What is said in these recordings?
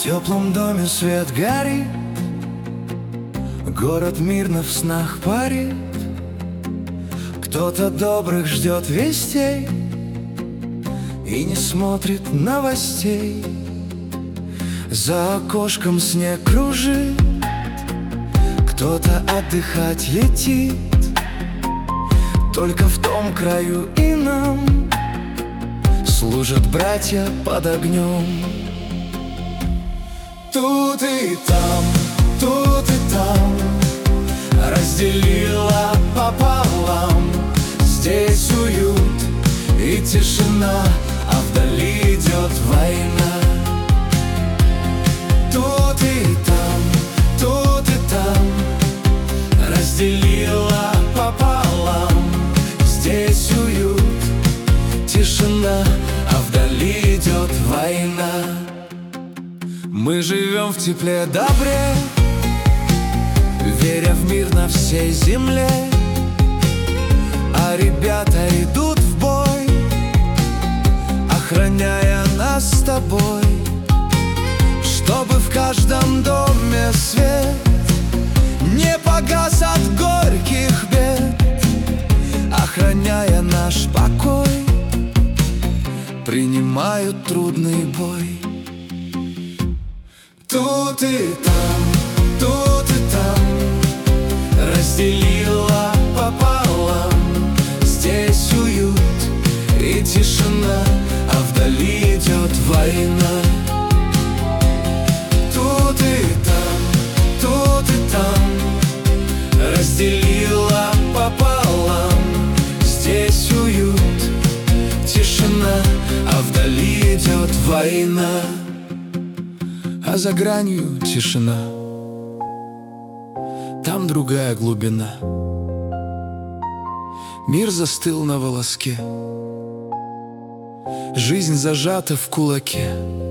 теплом доме свет горит, город мирно в снах парит. Кто-то добрых ждет вестей и не смотрит новостей. За окошком снег кружит, кто-то отдыхать летит. Только в том краю и нам служат братья под огнем. Тут и там разделила пополам. Здесь уют и тишина, а вдали идет война. Тут и там разделила пополам. Здесь уют, тишина, а вдали идет война. Мы живем в тепле добре, веря в мир на всей земле. А ребята идут в бой, охраняя нас с тобой, чтобы в каждом доме свет не погас от горьких бед. Охраняя наш покой, принимают трудный бой. Тут и там разделила пополам. Здесь уют и тишина, а вдали идет война. Тут и там разделила пополам. Здесь уют, тишина, а вдали идет война. А за гранью тишина, там другая глубина. Мир застыл на волоске, жизнь зажата в кулаке.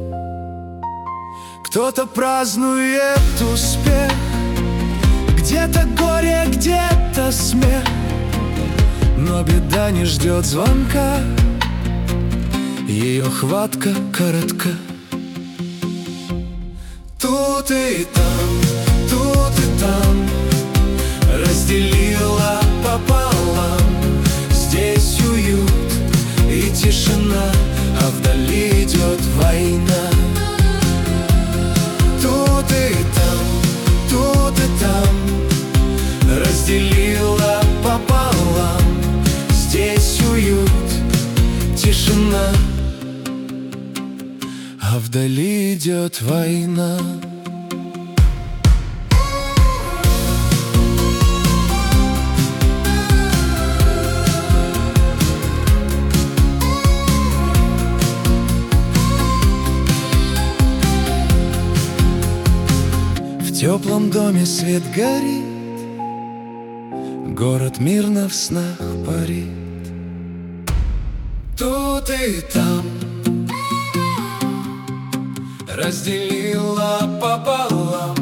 Кто-то празднует успех, где-то горе, где-то смех. Но беда не ждет звонка, ее хватка коротка. Тут и там разделила пополам. Здесь уют и тишина, а вдали идет война. Тут и там разделила пополам. Здесь уют, тишина, а вдали идет война. В теплом доме свет горит, город мирно в снах парит. Тут и там разделила пополам.